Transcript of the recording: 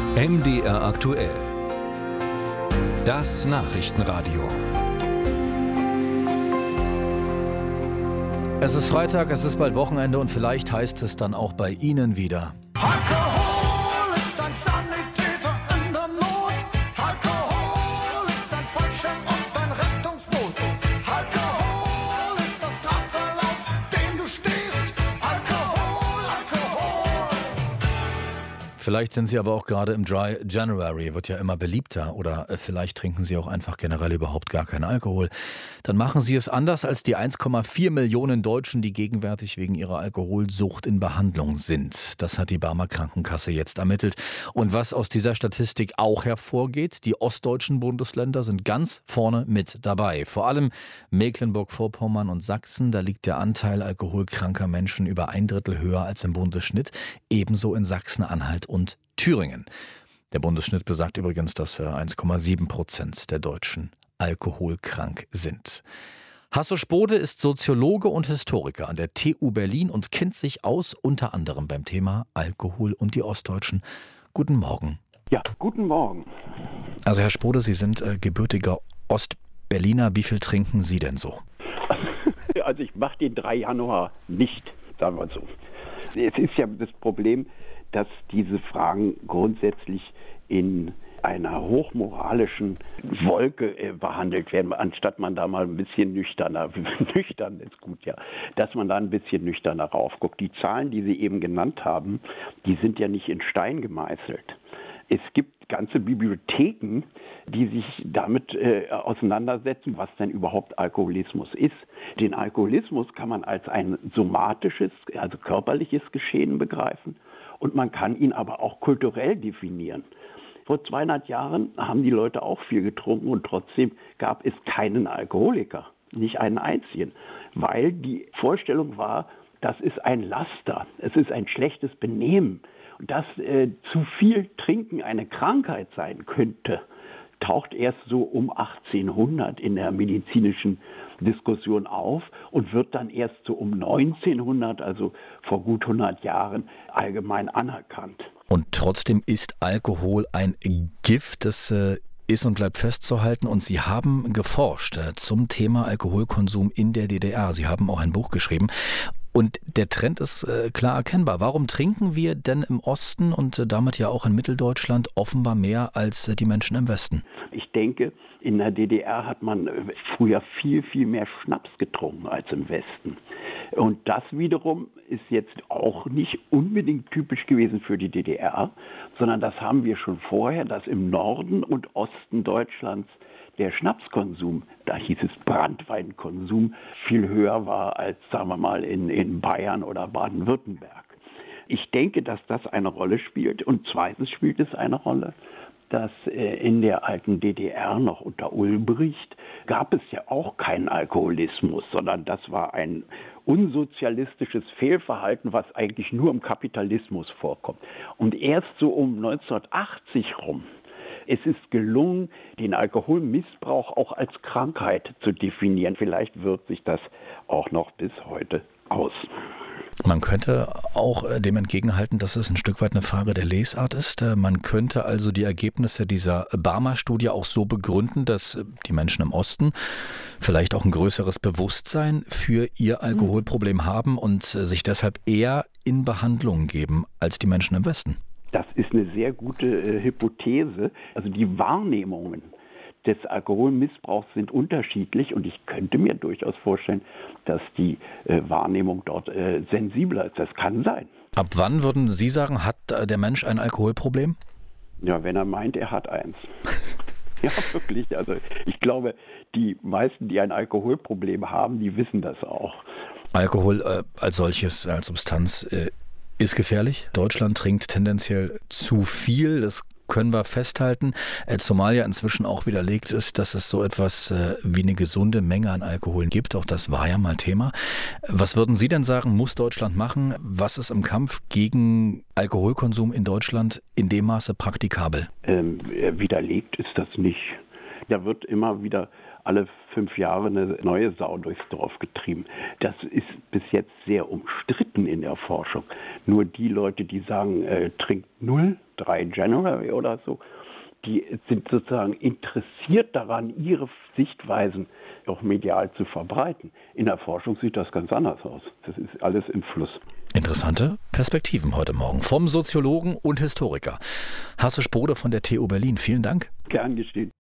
MDR aktuell. Das Nachrichtenradio. Es ist Freitag, es ist bald Wochenende und vielleicht heißt es dann auch bei Ihnen wieder: Alkohol ist ein Sanitäter in der Not. Alkohol ist ein Fallschirm und ein Rettungsboot. Alkohol ist das Drahtseil, auf dem du stehst. Alkohol, Alkohol. Vielleicht sind Sie aber auch gerade im Dry January, wird ja immer beliebter. Oder vielleicht trinken Sie auch einfach generell überhaupt gar keinen Alkohol. Dann machen Sie es anders als die 1,4 Millionen Deutschen, die gegenwärtig wegen ihrer Alkoholsucht in Behandlung sind. Das hat die Barmer Krankenkasse jetzt ermittelt. Und was aus dieser Statistik auch hervorgeht: die ostdeutschen Bundesländer sind ganz vorne mit dabei. Vor allem Mecklenburg-Vorpommern und Sachsen. Da liegt der Anteil alkoholkranker Menschen über 1/3 höher als im Bundesschnitt. Ebenso in Sachsen-Anhalt und Thüringen. Der Bundesschnitt besagt übrigens, dass 1,7% der Deutschen alkoholkrank sind. Hasso Spode ist Soziologe und Historiker an der TU Berlin und kennt sich aus, unter anderem beim Thema Alkohol und die Ostdeutschen. Guten Morgen. Ja, guten Morgen. Also Herr Spode, Sie sind gebürtiger Ostberliner. Wie viel trinken Sie denn so? Also ich mache den 3 Januar nicht, sagen wir so. Es ist ja das Problem, dass diese Fragen grundsätzlich in einer hochmoralischen Wolke behandelt werden, anstatt man da mal ein bisschen nüchtern ist gut, ja, dass man da ein bisschen nüchterner raufguckt. Die Zahlen, die Sie eben genannt haben, die sind ja nicht in Stein gemeißelt. Es gibt ganze Bibliotheken, die sich damit auseinandersetzen, was denn überhaupt Alkoholismus ist. Den Alkoholismus kann man als ein somatisches, also körperliches Geschehen begreifen, und man kann ihn aber auch kulturell definieren. Vor 200 Jahren haben die Leute auch viel getrunken und trotzdem gab es keinen Alkoholiker, nicht einen einzigen, weil die Vorstellung war, das ist ein Laster, es ist ein schlechtes Benehmen. Dass zu viel Trinken eine Krankheit sein könnte, taucht erst so um 1800 in der medizinischen Diskussion auf und wird dann erst so um 1900, also vor gut 100 Jahren, allgemein anerkannt. Und trotzdem ist Alkohol ein Gift, das ist und bleibt festzuhalten. Und Sie haben geforscht zum Thema Alkoholkonsum in der DDR. Sie haben auch ein Buch geschrieben. Und der Trend ist klar erkennbar. Warum trinken wir denn im Osten und damit ja auch in Mitteldeutschland offenbar mehr als die Menschen im Westen? Ich denke, in der DDR hat man früher viel, viel mehr Schnaps getrunken als im Westen. Und das wiederum ist jetzt auch nicht unbedingt typisch gewesen für die DDR, sondern das haben wir schon vorher, dass im Norden und Osten Deutschlands der Schnapskonsum, da hieß es Branntweinkonsum, viel höher war als, sagen wir mal, in Bayern oder Baden-Württemberg. Ich denke, dass das eine Rolle spielt. Und zweitens spielt es eine Rolle, dass in der alten DDR noch unter Ulbricht gab es ja auch keinen Alkoholismus, sondern das war ein unsozialistisches Fehlverhalten, was eigentlich nur im Kapitalismus vorkommt. Und erst so um 1980 rum, es ist gelungen, den Alkoholmissbrauch auch als Krankheit zu definieren. Vielleicht wirkt sich das auch noch bis heute aus. Man könnte auch dem entgegenhalten, dass es ein Stück weit eine Frage der Lesart ist. Man könnte also die Ergebnisse dieser Barmer Studie auch so begründen, dass die Menschen im Osten vielleicht auch ein größeres Bewusstsein für ihr Alkoholproblem haben und sich deshalb eher in Behandlung geben als die Menschen im Westen. Das ist eine sehr gute Hypothese. Also die Wahrnehmungen des Alkoholmissbrauchs sind unterschiedlich und ich könnte mir durchaus vorstellen, dass die Wahrnehmung dort sensibler ist. Das kann sein. Ab wann würden Sie sagen, hat der Mensch ein Alkoholproblem? Ja, wenn er meint, er hat eins. Ja, wirklich. Also ich glaube, die meisten, die ein Alkoholproblem haben, die wissen das auch. Alkohol als solches, als Substanz ist gefährlich. Deutschland trinkt tendenziell zu viel. Das können wir festhalten, zumal ja inzwischen auch widerlegt ist, dass es so etwas wie eine gesunde Menge an Alkohol gibt. Auch das war ja mal Thema. Was würden Sie denn sagen, muss Deutschland machen? Was ist im Kampf gegen Alkoholkonsum in Deutschland in dem Maße praktikabel? Widerlegt ist das nicht. Da wird immer wieder alle 5 Jahre eine neue Sau durchs Dorf getrieben. Das ist bis jetzt sehr umstritten in der Forschung. Nur die Leute, die sagen, trinkt 3 January oder so, die sind sozusagen interessiert daran, ihre Sichtweisen auch medial zu verbreiten. In der Forschung sieht das ganz anders aus. Das ist alles im Fluss. Interessante Perspektiven heute Morgen vom Soziologen und Historiker Hasse Spode von der TU Berlin. Vielen Dank. Gern geschehen.